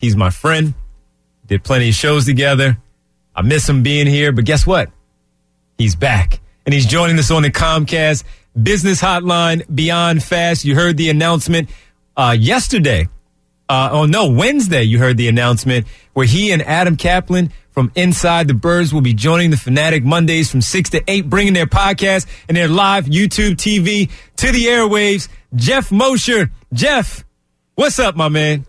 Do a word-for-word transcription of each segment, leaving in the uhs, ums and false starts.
He's my friend. Did plenty of shows together. I miss him being here, but guess what? He's back. And he's joining us on the Comcast Business Hotline Beyond Fast. You heard the announcement uh, yesterday. Uh, oh, no, Wednesday you heard the announcement where he and Adam Kaplan from Inside the Birds will be joining the Fanatic Mondays from six to eight, bringing their podcast and their live YouTube T V to the airwaves. Jeff Mosher. Jeff, what's up, my man?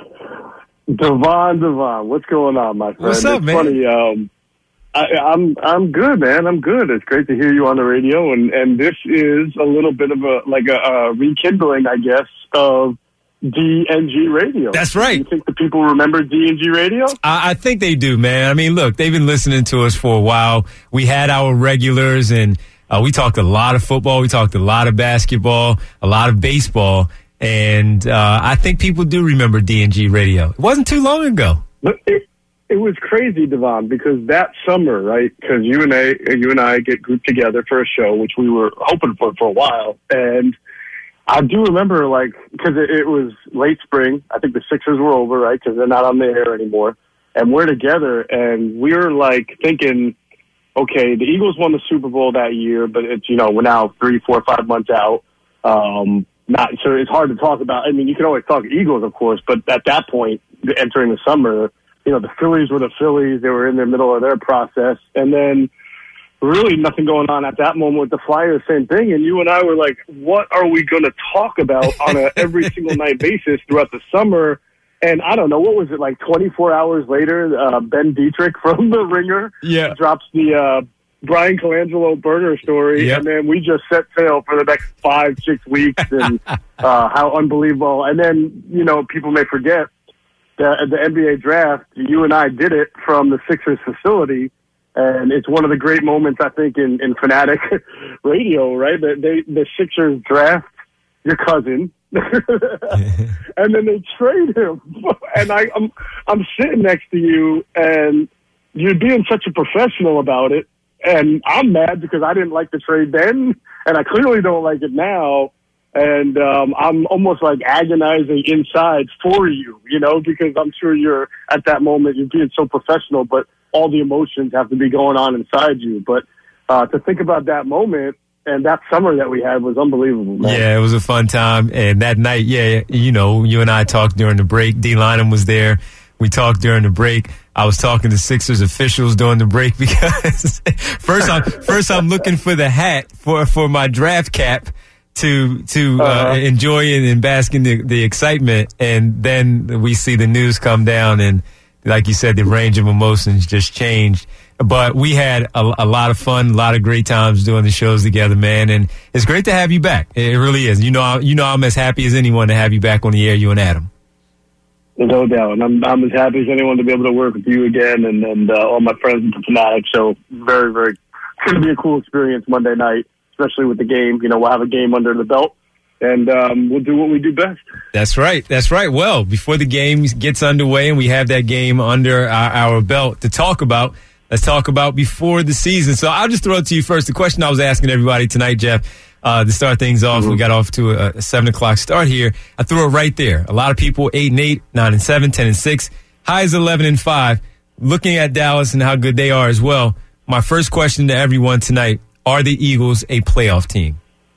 Devon, Devon, what's going on, my friend? What's up, it's man? Funny, um, I, I'm I'm good, man. I'm good. It's great to hear you on the radio, and, and this is a little bit of a like a, a rekindling, I guess, of D N G Radio. That's right. You think the people remember D N G Radio? I, I think they do, man. I mean, look, they've been listening to us for a while. We had our regulars, and uh, we talked a lot of football. We talked a lot of basketball, a lot of baseball, and uh, I think people do remember D N G Radio. It wasn't too long ago. But it, it was crazy, Devon, because that summer, right? Because you and I, you and I get grouped together for a show, which we were hoping for for a while, and I do remember, like, because it, it was late spring. I think the Sixers were over, right, because they're not on the air anymore. And we're together, and we're, like, thinking, okay, the Eagles won the Super Bowl that year, but it's, you know, we're now three, four, five months out. Um, not so it's hard to talk about. I mean, you can always talk Eagles, of course, but at that point, entering the summer, you know, the Phillies were the Phillies. They were in the middle of their process. And then really nothing going on at that moment with the Flyers, same thing. And you and I were like, what are we going to talk about on a every single night basis throughout the summer? And I don't know, what was it, like twenty-four hours later, uh, Ben Dietrich from The Ringer yeah. drops the uh, Brian Colangelo burner story. Yep. And then we just set sail for the next five, six weeks and uh, how unbelievable. And then, you know, people may forget that at the N B A draft, you and I did it from the Sixers facility. And it's one of the great moments, I think, in, in Fanatic Radio, right? That they the Sixers draft your cousin, and then they trade him. And I, I'm I'm sitting next to you, and you're being such a professional about it. And I'm mad because I didn't like the trade then, and I clearly don't like it now. And um, I'm almost like agonizing inside for you, you know, because I'm sure you're at that moment, you're being so professional, but all the emotions have to be going on inside you. But uh, to think about that moment and that summer that we had was unbelievable, man. Yeah, it was a fun time. And that night, yeah, you know, you and I talked during the break. D. Lynam was there. We talked during the break. I was talking to Sixers officials during the break because first I'm first I'm looking for the hat for, for my draft cap to to uh, uh-huh. enjoy it and bask in the, the excitement. And then we see the news come down, and like you said, the range of emotions just changed. But we had a, a lot of fun, a lot of great times doing the shows together, man. And it's great to have you back. It really is. You know, you know, I'm as happy as anyone to have you back on the air, you and Adam. No doubt. And I'm, I'm as happy as anyone to be able to work with you again and, and uh, all my friends at the Fanatic. So very, very, it's going to be a cool experience Monday night, especially with the game. You know, we'll have a game under the belt. And um, we'll do what we do best. That's right. That's right. Well, before the game gets underway and we have that game under our, our belt to talk about, let's talk about before the season. So I'll just throw it to you first. The question I was asking everybody tonight, Jeff, uh, to start things off, mm-hmm. we got off to a, a seven o'clock start here. I threw it right there. A lot of people, eight and eight, nine and seven, ten and six, high as eleven and five. Looking at Dallas and how good they are as well. My first question to everyone tonight, are the Eagles a playoff team?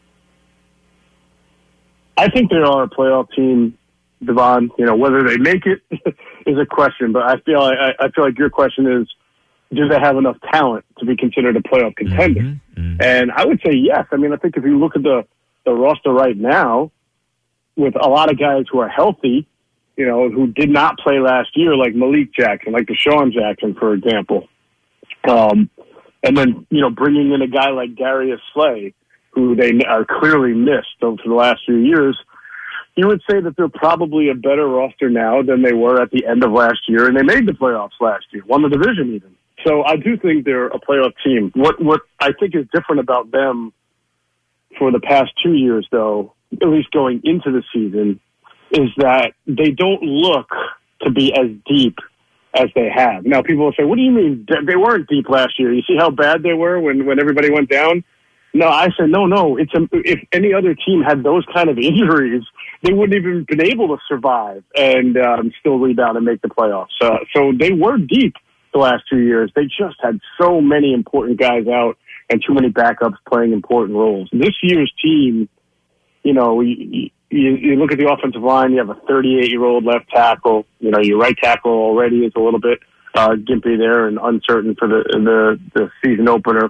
I think they are a playoff team, Devon. You know, whether they make it is a question, but I feel I, I feel like your question is, do they have enough talent to be considered a playoff contender? Mm-hmm, mm-hmm. And I would say yes. I mean, I think if you look at the, the roster right now, with a lot of guys who are healthy, you know, who did not play last year, like Malik Jackson, like Deshaun Jackson, for example. Um, and then, you know, bringing in a guy like Darius Slay, who they are clearly missed over the last few years, you would say that they're probably a better roster now than they were at the end of last year, and they made the playoffs last year, won the division even. So I do think they're a playoff team. What what I think is different about them for the past two years, though, at least going into the season, is that they don't look to be as deep as they have. Now, people will say, what do you mean? They weren't deep last year. You see how bad they were when, when everybody went down? No, I said, no, no. It's a, if any other team had those kind of injuries, they wouldn't even been able to survive and um, still rebound and make the playoffs. Uh, so they were deep the last two years. They just had so many important guys out and too many backups playing important roles. This year's team, you know, you, you, you look at the offensive line, you have a thirty-eight-year-old left tackle. You know, your right tackle already is a little bit uh, gimpy there and uncertain for the the, the season opener.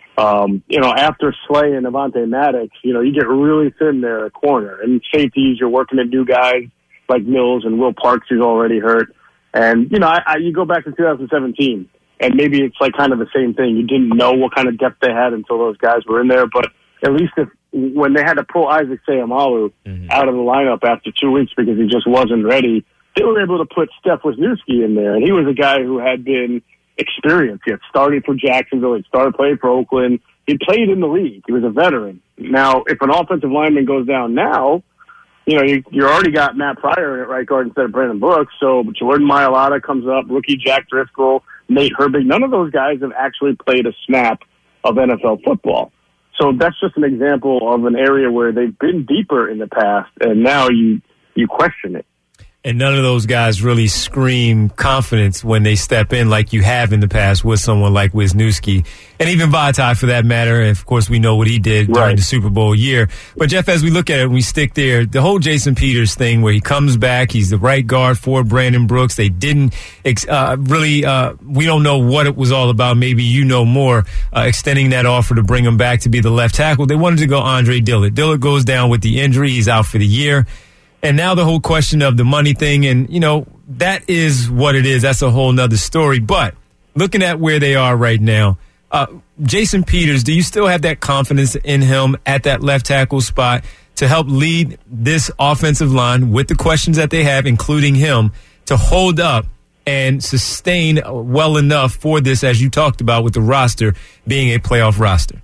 Um, you know, after Slay and Avonte Maddox, you know, you get really thin there at corner. And safeties, you're working at new guys like Mills and Will Parks, who's already hurt. And, you know, I, I, you go back to two thousand seventeen, and maybe it's like kind of the same thing. You didn't know what kind of depth they had until those guys were in there. But at least if when they had to pull Isaac Seumalo mm-hmm. out of the lineup after two weeks because he just wasn't ready, they were able to put Steph Wisniewski in there. And he was a guy who had been experienced. He had started for Jacksonville. He started playing for Oakland. He played in the league. He was a veteran. Now, if an offensive lineman goes down now, you know, you, you already got Matt Pryor at right guard instead of Brandon Brooks. So Jordan Mailata comes up, rookie Jack Driscoll, Nate Herbig. None of those guys have actually played a snap of N F L football. So that's just an example of an area where they've been deeper in the past, and now you you question it. And none of those guys really scream confidence when they step in like you have in the past with someone like Wisniewski. And even Vaitai, for that matter. And, of course, we know what he did during right. the Super Bowl year. But, Jeff, as we look at it, we stick there, the whole Jason Peters thing where he comes back, he's the right guard for Brandon Brooks. They didn't uh, really uh, – we don't know what it was all about. Maybe you know more, uh, extending that offer to bring him back to be the left tackle. They wanted to go Andre Dillard. Dillard goes down with the injury. He's out for the year. And now the whole question of the money thing, and, you know, that is what it is. That's a whole nother story. But looking at where they are right now, uh, Jason Peters, do you still have that confidence in him at that left tackle spot to help lead this offensive line with the questions that they have, including him, to hold up and sustain well enough for this, as you talked about, with the roster being a playoff roster?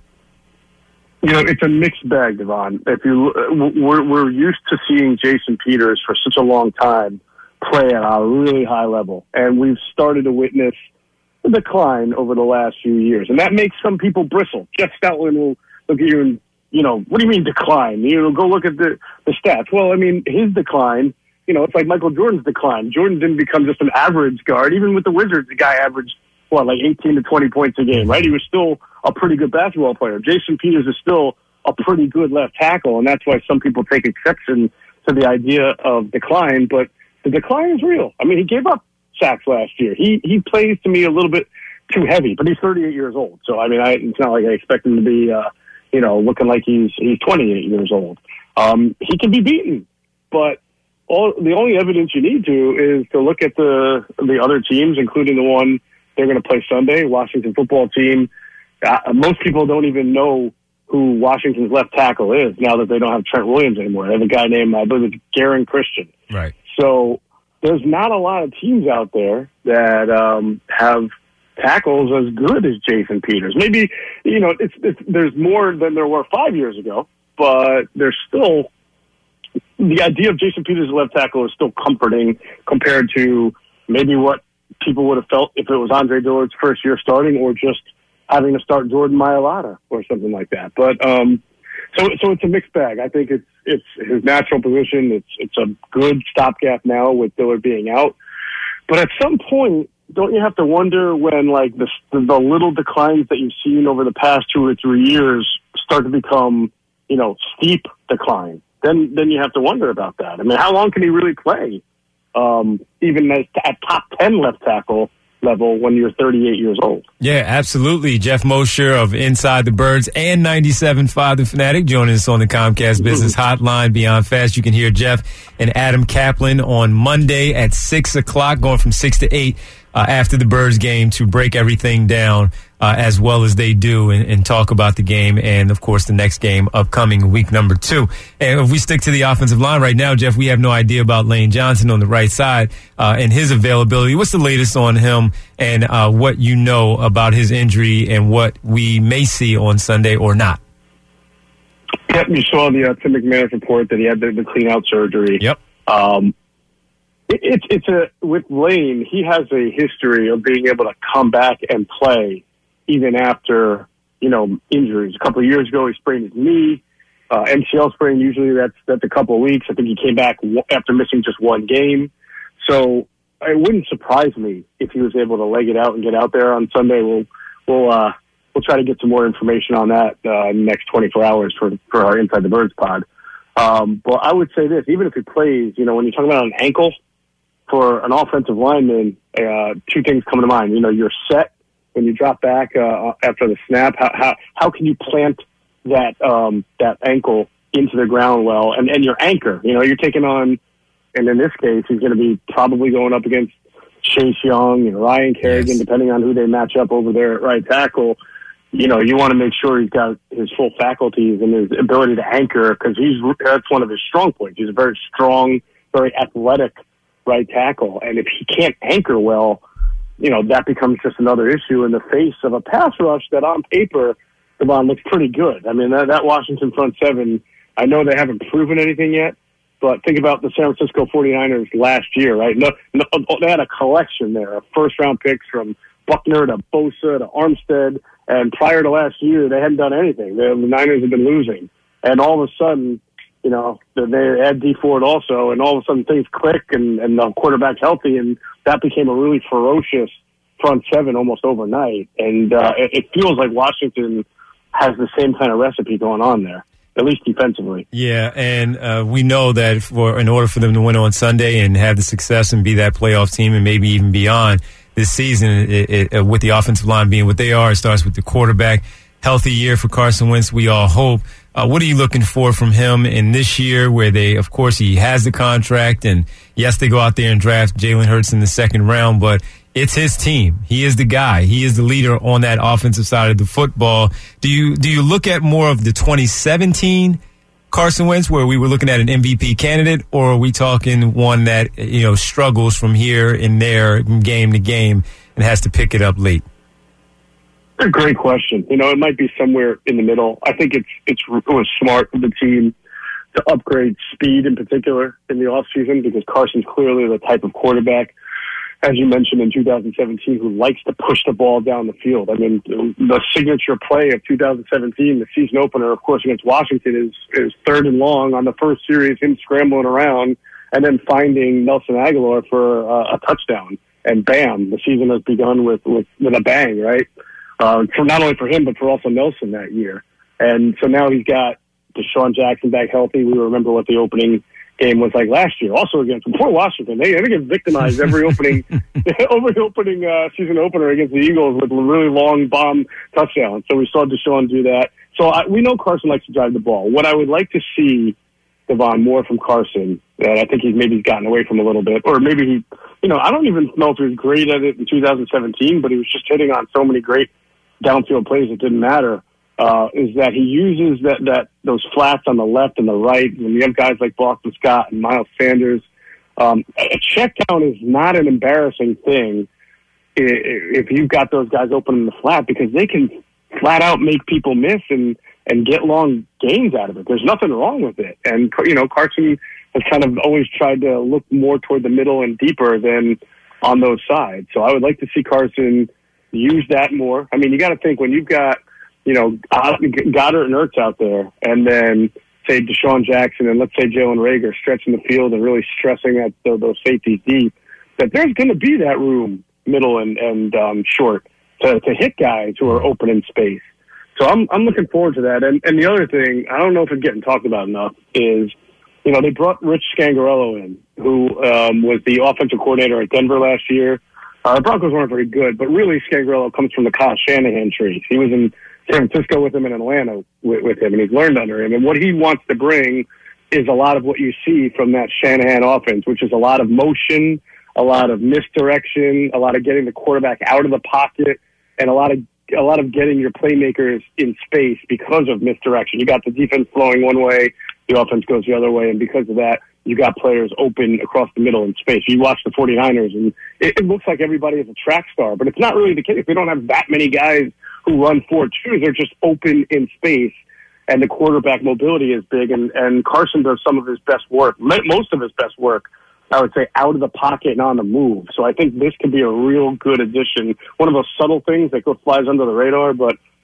You know, it's a mixed bag, Devon. If you, we're, we're used to seeing Jason Peters for such a long time play at a really high level, and we've started to witness a decline over the last few years, and that makes some people bristle. Jeff Stoutland will look at you and, you know, what do you mean decline? You know, go look at the, the stats. Well, I mean, his decline, you know, it's like Michael Jordan's decline. Jordan didn't become just an average guard. Even with the Wizards, the guy averaged, what, like eighteen to twenty points a game, right? He was still a pretty good basketball player. Jason Peters is still a pretty good left tackle, and that's why some people take exception to the idea of decline. But the decline is real. I mean, he gave up sacks last year. He he plays to me a little bit too heavy, but he's thirty-eight years old. So I mean, I, it's not like I expect him to be, uh, you know, looking like he's he's twenty-eight years old. Um, he can be beaten, but all the only evidence you need to is to look at the the other teams, including the one they're going to play Sunday, Washington football team. Uh, most people don't even know who Washington's left tackle is now that they don't have Trent Williams anymore. They have a guy named, I believe it's Garen Christian. Right. So there's not a lot of teams out there that um, have tackles as good as Jason Peters. Maybe, you know, it's, it's there's more than there were five years ago, but there's still the idea of Jason Peters as left tackle is still comforting compared to maybe what people would have felt if it was Andre Dillard's first year starting, or just having to start Jordan Mailata or something like that. But um, so so it's a mixed bag. I think it's it's his natural position. It's it's a good stopgap now with Dillard being out. But at some point, don't you have to wonder when like the the little declines that you've seen over the past two or three years start to become, you know, steep decline? Then then you have to wonder about that. I mean, how long can he really play? Um, even at, at top ten left tackle level when you're thirty-eight years old. Yeah, absolutely. Jeff Mosher of Inside the Birds and ninety-seven point five The Fanatic joining us on the Comcast Business Hotline. Beyond Fast, you can hear Jeff and Adam Kaplan on Monday at six o'clock, going from six to eight uh, after the Birds game to break everything down uh, as well as they do and, and talk about the game and, of course, the next game upcoming week number two. And if we stick to the offensive line right now, Jeff, we have no idea about Lane Johnson on the right side uh, and his availability. What's the latest on him and uh, what you know about his injury and what we may see on Sunday or not? Yep, you saw the uh, Tim McManus report that he had the, the clean out surgery. Yep. Um, it, it's it's a with Lane, he has a history of being able to come back and play even after you know, injuries. A couple of years ago, he sprained his knee. Uh, M C L sprain, usually that's that's a couple of weeks. I think he came back w- after missing just one game. So it wouldn't surprise me if he was able to leg it out and get out there on Sunday. We'll we'll uh, we'll try to get some more information on that uh, in the next twenty-four hours for for our Inside the Birds pod. Um, but I would say this: even if he plays, you know, when you're talking about an ankle for an offensive lineman, uh, two things come to mind. You know, you're set when you drop back uh, after the snap. How how how can you plant that um, that ankle into the ground well, and, and your anchor, you know, you're taking on, and in this case, he's going to be probably going up against Chase Young and Ryan Kerrigan, yes. depending on who they match up over there at right tackle. You know, you want to make sure he's got his full faculties and his ability to anchor, because he's that's one of his strong points. He's a very strong, very athletic right tackle, and if he can't anchor well, you know, that becomes just another issue in the face of a pass rush that on paper, Devon, looks pretty good. I mean, that, that Washington front seven, I know they haven't proven anything yet, but think about the San Francisco forty-niners last year, right? No, no, they had a collection there of first-round picks from Buckner to Bosa to Armstead, and prior to last year, they hadn't done anything. The Niners had been losing. And all of a sudden, you know, they had Dee Ford also, and all of a sudden things click, and, and the quarterback's healthy, and that became a really ferocious front seven almost overnight. And uh, it, it feels like Washington has the same kind of recipe going on there, at least defensively. Yeah, and uh, we know that for in order for them to win on Sunday and have the success and be that playoff team and maybe even beyond this season, it, it, uh, with the offensive line being what they are, it starts with the quarterback. Healthy year for Carson Wentz, we all hope. Uh, what are you looking for from him in this year where they, of course, he has the contract, and yes, they go out there and draft Jalen Hurts in the second round, but it's his team. He is the guy. He is the leader on that offensive side of the football. Do you do you look at more of the twenty seventeen Carson Wentz, where we were looking at an M V P candidate, or are we talking one that, you know, struggles from here and there, game to game, and has to pick it up late? A great question. You know, it might be somewhere in the middle. I think it's it's it was smart of the team to upgrade speed in particular in the offseason, because Carson's clearly the type of quarterback, as you mentioned, in two thousand seventeen, who likes to push the ball down the field. I mean, the signature play of two thousand seventeen, the season opener, of course, against Washington, is, is third and long on the first series, him scrambling around and then finding Nelson Aguilar for uh, a touchdown. And bam, the season has begun with, with, with a bang, right? Uh, for not only for him, but for also Nelson that year. And so now he's got Deshaun Jackson back healthy. We remember what the opening game was like last year, also against poor Washington. They, they get victimized every opening, every opening uh, season opener against the Eagles with really long bomb touchdowns. So we saw Deshaun do that. So I, we know Carson likes to drive the ball. What I would like to see, Devon, more from Carson, that I think he's maybe gotten away from a little bit, or maybe he, you know, I don't even know if he was great at it in two thousand seventeen, but he was just hitting on so many great downfield plays it didn't matter. Uh, is that he uses that, that those flats on the left and the right, when you have guys like Boston Scott and Miles Sanders. Um, a check down is not an embarrassing thing if you've got those guys open in the flat, because they can flat out make people miss and, and get long gains out of it. There's nothing wrong with it. And, you know, Carson has kind of always tried to look more toward the middle and deeper than on those sides. So I would like to see Carson use that more. I mean, you got to think, when you've got, you know, Goddard and Ertz out there, and then say Deshaun Jackson and let's say Jalen Reagor stretching the field and really stressing at the, those safeties deep, that there's going to be that room, middle and, and um, short, to, to hit guys who are open in space. So I'm I'm looking forward to that. And, and the other thing, I don't know if it's getting talked about enough, is, you know, they brought Rich Scangarello in, who um, was the offensive coordinator at Denver last year. Uh, the Broncos weren't very good, but really Scangarello comes from the Kyle Shanahan tree. He was in San Francisco with him, in Atlanta with, with him, and he's learned under him. And what he wants to bring is a lot of what you see from that Shanahan offense, which is a lot of motion, a lot of misdirection, a lot of getting the quarterback out of the pocket, and a lot of a lot of getting your playmakers in space because of misdirection. You got the defense flowing one way, the offense goes the other way, and because of that, you got players open across the middle in space. You watch the forty-niners, and it, it looks like everybody is a track star, but it's not really the case. They don't have that many guys who run four twos. They're just open in space, and the quarterback mobility is big, and, and Carson does some of his best work, most of his best work, I would say, out of the pocket and on the move. So I think this could be a real good addition. One of those subtle things that goes flies under the radar, but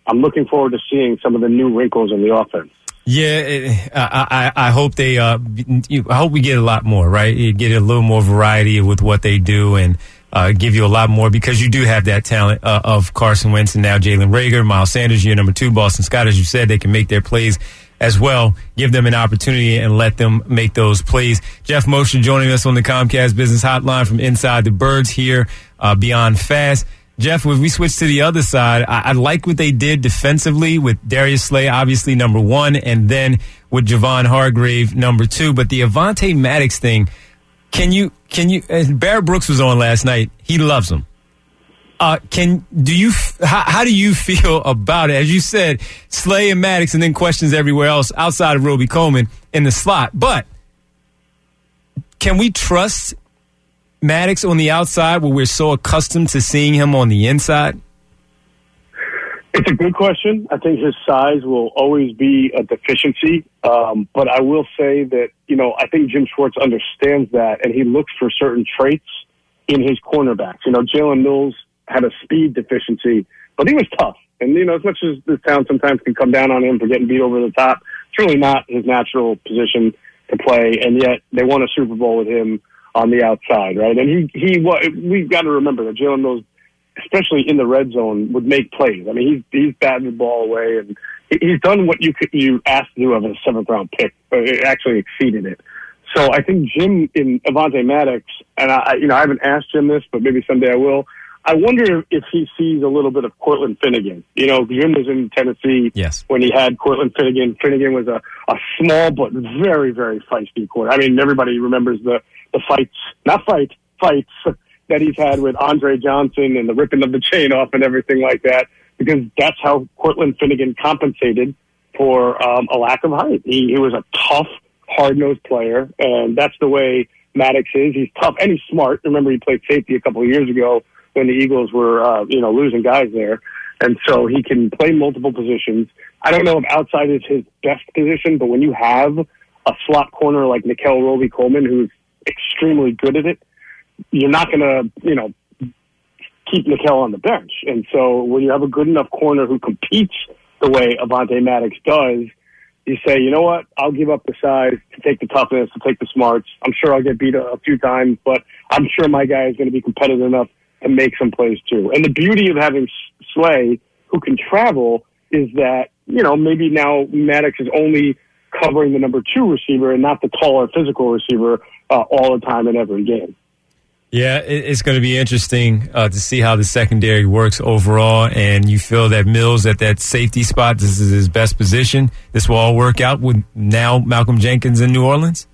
I'm looking forward to seeing some of the new wrinkles in the offense. Yeah, it, I, I I hope they. Uh, I hope we get a lot more. Right, you get a little more variety with what they do, and uh, give you a lot more because you do have that talent uh, of Carson Wentz and now Jalen Reagor, Miles Sanders, year number two, Boston Scott. As you said, they can make their plays as well. Give them an opportunity and let them make those plays. Jeff Mosher joining us on the Comcast Business Hotline from Inside the Birds here, uh, Beyond Fast. Jeff, if we switch to the other side, I, I like what they did defensively with Darius Slay, obviously number one, and then with Javon Hargrave, number two. But the Avonte Maddox thing, can you, can you, as Barrett Brooks was on last night, he loves him. Uh, can, do you, how, how do you feel about it? As you said, Slay and Maddox and then questions everywhere else outside of Roby Coleman in the slot. But can we trust Maddox on the outside where we're so accustomed to seeing him on the inside? It's a good question. I think his size will always be a deficiency. Um, but I will say that, you know, I think Jim Schwartz understands that, and he looks for certain traits in his cornerbacks. You know, Jalen Mills had a speed deficiency, but he was tough. And, you know, as much as this town sometimes can come down on him for getting beat over the top, it's really not his natural position to play. And yet they won a Super Bowl with him on the outside, right? And he, he, we've got to remember that Jalen Mills, especially in the red zone, would make plays. I mean, he's, he's batting the ball away, and he's done what you could, you asked to do of a seventh round pick, but it actually exceeded it. So I think Jim in Avonte Maddox, and I, you know, I haven't asked Jim this, but maybe someday I will. I wonder if he sees a little bit of Cortland Finnegan. You know, Jim was in Tennessee yes. when he had Cortland Finnegan. Finnegan was a, a small but very, very feisty quarter. I mean, everybody remembers the, the fights, not fight, fights that he's had with Andre Johnson and the ripping of the chain off and everything like that, because that's how Cortland Finnegan compensated for um, a lack of height. He, he was a tough, hard-nosed player, and that's the way Maddox is. He's tough, and he's smart. Remember, he played safety a couple of years ago when the Eagles were, uh, you know, losing guys there. And so he can play multiple positions. I don't know if outside is his best position, but when you have a slot corner like Nickel Roby Coleman, who's extremely good at it, you're not going to, you know, keep Nickel on the bench. And so when you have a good enough corner who competes the way Avonte Maddox does, you say, you know what, I'll give up the size to take the toughness, to take the smarts. I'm sure I'll get beat a, a few times, but I'm sure my guy is going to be competitive enough to make some plays too. And the beauty of having Slay, who can travel, is that, you know, maybe now Maddox is only covering the number two receiver and not the taller physical receiver uh, all the time in every game. Yeah, it's going to be interesting uh, to see how the secondary works overall. And you feel that Mills at that safety spot, this is his best position. This will all work out with now Malcolm Jenkins in New Orleans?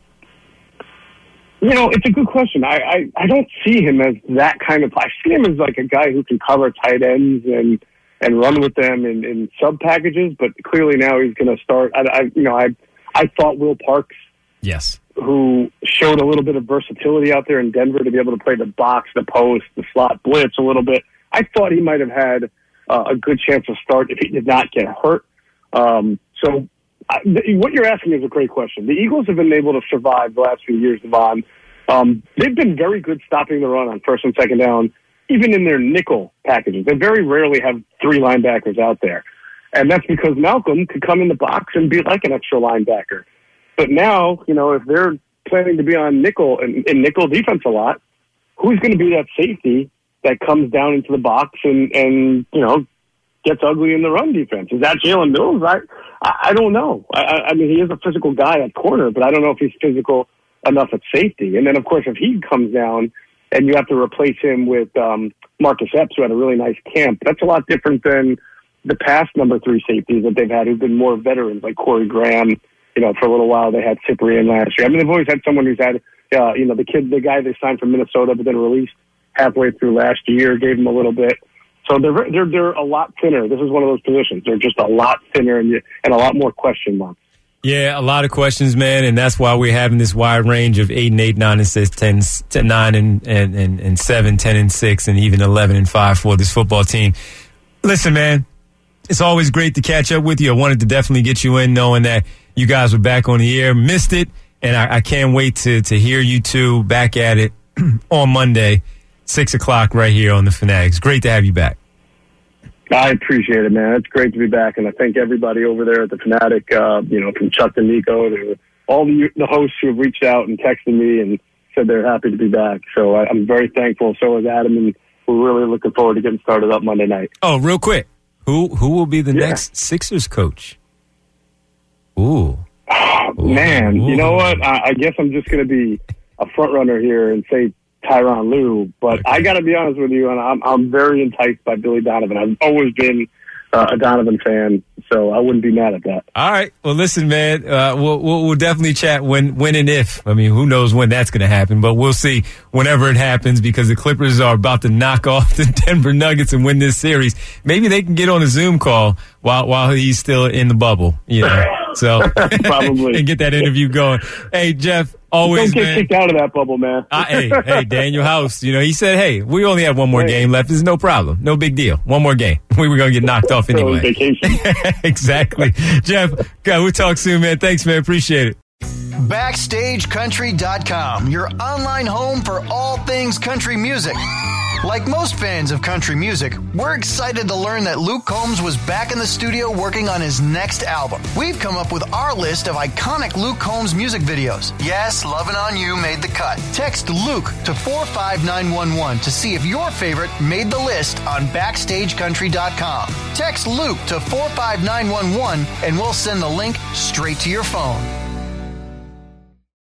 You know, it's a good question. I, I, I don't see him as that kind of. I see him as like a guy who can cover tight ends and and run with them in, in sub packages. But clearly now he's going to start. I, I you know I I thought Will Parks, yes, who showed a little bit of versatility out there in Denver to be able to play the box, the post, the slot blitz a little bit. I thought he might have had uh, a good chance to start if he did not get hurt. Um, so. I, th- what you're asking is a great question. The Eagles have been able to survive the last few years, Devon. Um, they've been very good stopping the run on first and second down, even in their nickel packages. They very rarely have three linebackers out there. And that's because Malcolm could come in the box and be like an extra linebacker. But now, you know, if they're planning to be on nickel and, and nickel defense a lot, who's going to be that safety that comes down into the box and, and you know, gets ugly in the run defense? Is that Jalen Mills? I, I, I don't know. I, I mean, he is a physical guy at corner, but I don't know if he's physical enough at safety. And then, of course, if he comes down and you have to replace him with um, Marcus Epps, who had a really nice camp, that's a lot different than the past number three safeties that they've had who've been more veterans, like Corey Graham. You know, for a little while they had Cyprian last year. I mean, they've always had someone who's had, uh, you know, the kid, the guy they signed from Minnesota but then released halfway through last year, gave him a little bit. So they're they're they're a lot thinner. This is one of those positions. They're just a lot thinner and and a lot more question marks. Yeah, a lot of questions, man, and that's why we're having this wide range of eight and eight, nine and six, ten, ten nine and, and, and, and seven, ten and six, and even eleven and five for this football team. Listen, man, it's always great to catch up with you. I wanted to definitely get you in, knowing that you guys were back on the air. Missed it, and I, I can't wait to to hear you two back at it on Monday, six o'clock right here on the Fanatics. Great to have you back. I appreciate it, man. It's great to be back, and I thank everybody over there at the Fanatic, uh, you know, from Chuck to Nico to all the, the hosts who have reached out and texted me and said they're happy to be back. So I, I'm very thankful. So is Adam, and we're really looking forward to getting started up Monday night. Oh, real quick. Who who will be the yeah. next Sixers coach? Ooh. Oh, man, Ooh. You know what? I, I guess I'm just going to be a front runner here and say Tyronn Lue, but okay. I got to be honest with you, and I'm I'm very enticed by Billy Donovan. I've always been uh, a Donovan fan, so I wouldn't be mad at that. All right. Well, listen, man, uh, we'll, we'll we'll definitely chat when when and if. I mean, who knows when that's going to happen, but we'll see whenever it happens because the Clippers are about to knock off the Denver Nuggets and win this series. Maybe they can get on a Zoom call while while he's still in the bubble, you know. So probably and get that interview going. Hey, Jeff, always don't get man. kicked out of that bubble, man. uh, hey, hey, Daniel House. You know, he said, "Hey, we only have one more hey. game left. It's no problem, no big deal. One more game. We were gonna get knocked off anyway." Vacation. Exactly, Jeff. God, we'll talk soon, man. Thanks, man. Appreciate it. Backstage Country dot com, your online home for all things country music. Like most fans of country music, we're excited to learn that Luke Combs was back in the studio working on his next album. We've come up with our list of iconic Luke Combs music videos. Yes, Lovin' On You made the cut. Text Luke to four five nine one one to see if your favorite made the list on Backstage Country dot com. Text Luke to four five nine one one and we'll send the link straight to your phone.